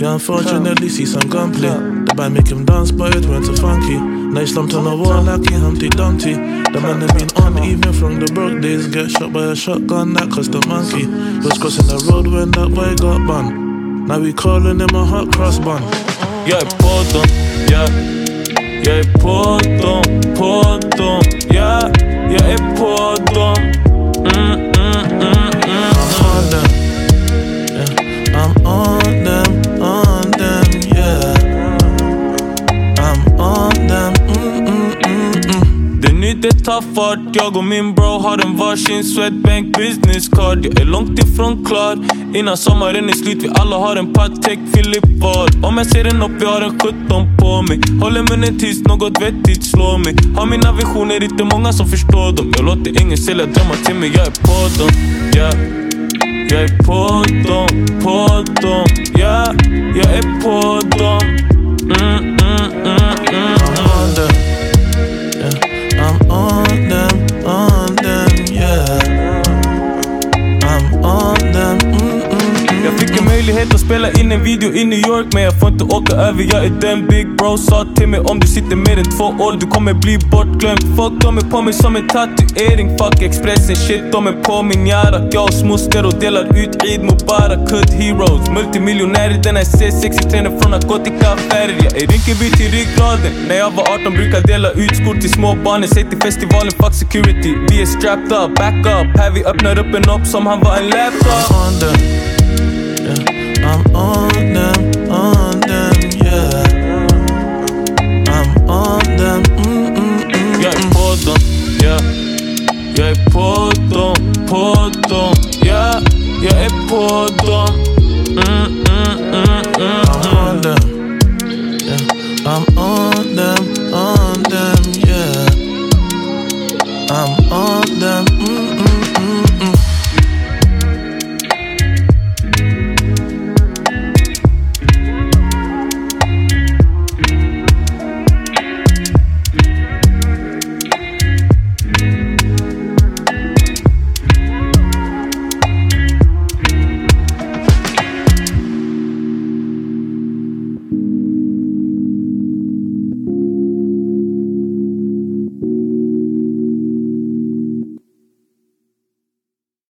Yeah, unfortunately see some gunplay. The band make him dance but it went too funky. Now he slumped on the wall like he Humpty Dumpty. The man had been on even from the broke days. Get shot by a shotgun that cost a monkey. He was crossing the road when that boy got bun. Now we calling him a hot cross bun. Jag är på dem, yeah. Jag är på dem, yeah. Jag är på dem. I'm on them, yeah. I'm on them, yeah. I'm on them, Det nytt är ta fart. Jag och min bro har en varsin Swedbank business card. Jag är långt ifrån klar. Innan sommaren är slut, vi alla har en Patek Philippe Ward. Om jag ser en upp, jag har en 17 på mig. Håller munnen tyst, något vettigt slår mig. Har mina visioner, inte många som förstår dem. Jag låter ingen sälja drömmar till mig, jag är på dem, yeah. Jag är på dem, yeah. Jag är på dem, I'm on them, yeah. I'm on them, yeah. I'm on them, Jag fick en möjlighet att spela in en video i New York, men jag får inte åka över, jag är den big bro. Sa till mig om du sitter mer än 2 år, du kommer bli bortglömd. Fuck, de är på mig som en tatuering. Fuck Expressen, shit, de är på min jara. Jag och moster och delar ut Eid Mubarak. Hood heroes, multimiljonärer. Den här C6 tränar från narkotikaaffärer. Jag är Rinkeby till ryggraden. När jag var 18 brukar dela ut skor till små barnen. Säg till festivalen, fuck security. Vi är strapped up, back up. Här vi öppnar upp en upp som han var en laptop. I'm on them, yeah. I'm on them.